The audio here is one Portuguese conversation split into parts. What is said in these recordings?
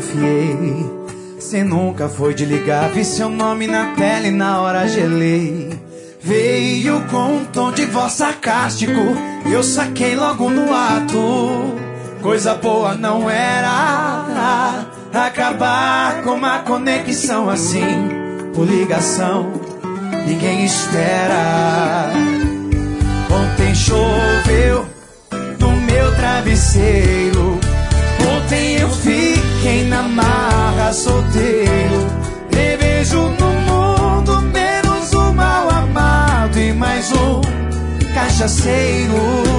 confiei. Cê nunca foi de ligar, vi seu nome na tela e na hora gelei. Veio com um tom de voz sarcástico, eu saquei logo no ato. Coisa boa não era acabar com uma conexão assim, por ligação, ninguém espera. Ontem choveu no meu travesseiro, ontem eu fiquei na marra solteiro. Revejo no mundo menos um mal amado e mais um cachaceiro.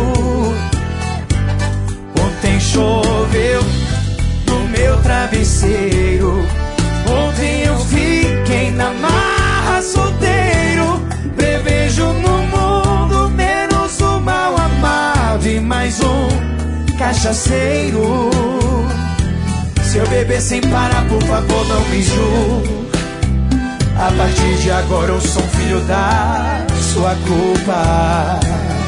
Ontem choveu no meu travesseiro, ontem eu fiquei na marra solteiro. Prevejo no mundo menos um mal amado e mais um cachaceiro. Se eu beber sem parar, por favor, não me julgue. A partir de agora eu sou um filho da sua culpa.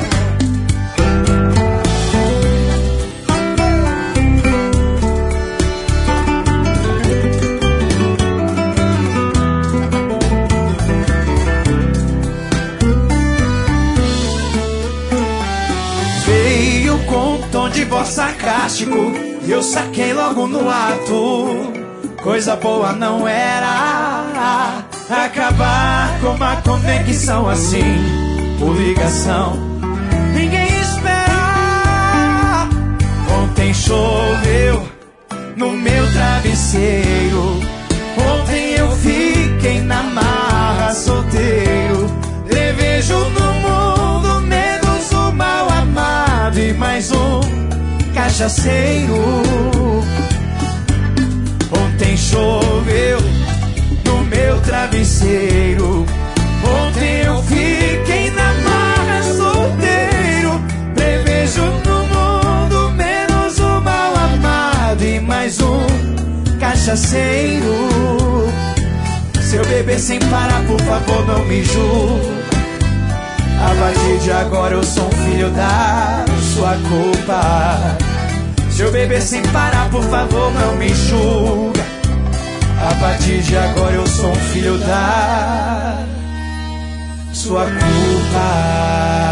Veio com um tom de voz sarcástico, eu saquei logo no ato. Coisa boa não era acabar com uma conexão assim, por ligação, ninguém espera. Ontem choveu no meu travesseiro, ontem eu fiquei na marra solteiro. Revejo no mundo menos um mal amado e mais um cachaceiro. Ontem choveu no meu travesseiro, ontem eu fiquei na marra solteiro. Prevejo no mundo menos um mal amado e mais um cachaceiro. Se eu beber sem parar, por favor, não me julgue. A partir de agora eu sou um filho da sua culpa. Se eu beber sem parar, por favor, não me julga. A partir de agora eu sou um filho da sua culpa.